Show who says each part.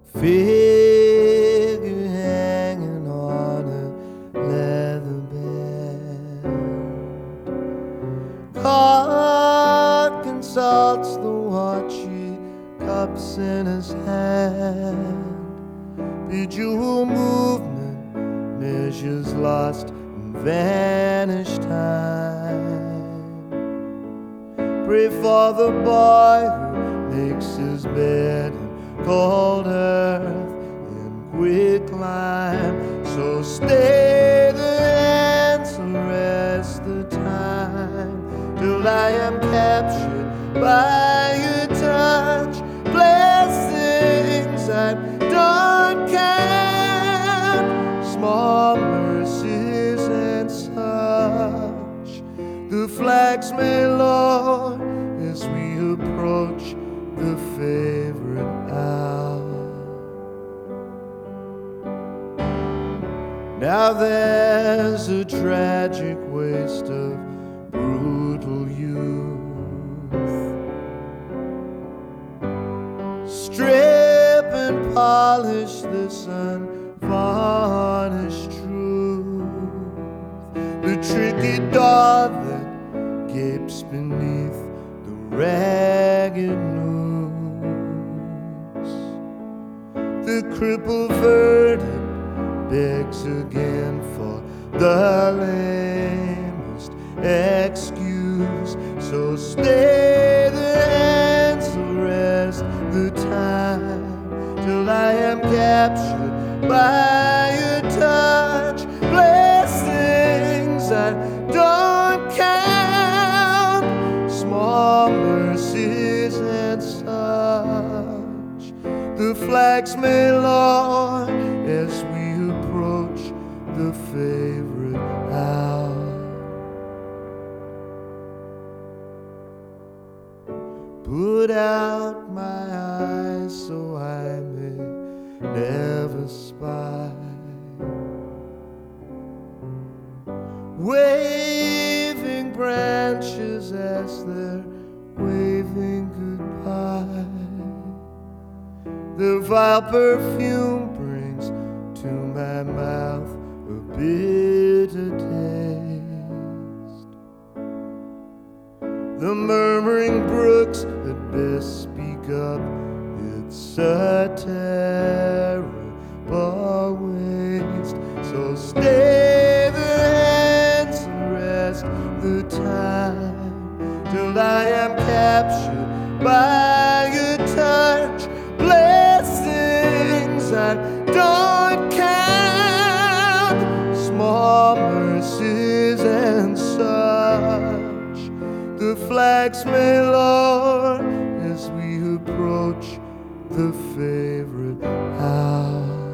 Speaker 1: figure hanging on a leather bed. God consults the watchy cups in his hand. Bejeweled movement measures lost and vanished time. Pray for the boy who makes his bed in cold earth in quicklime. So stay the answer, rest the time, till I am captured by your touch. Blessings that don't count, small mercies and such. The flags may lower as we approach the favorite hour. Now there's a tragic waste of brutal youth. Strip and polish this unvarnished truth. The tricky door that gapes beneath the ragged noose. The crippled verdict begs again for the lamest excuse. So stay the answer, rest the time, till I am captured by your touch. Blessings that don't count, small mercies and such. The flags may lower as we approach the favorite hour. Put out my eyes so I may never spy waving branches as they're waving goodbye. The vile perfume brings to my mouth a bitter taste. The murmuring brooks that best speak up, it's a terrible waste. So stay the hands and rest the time, till I am captured by your touch. Blessings that don't count, small mercies and such. The flags may lower as we approach the favorite hour.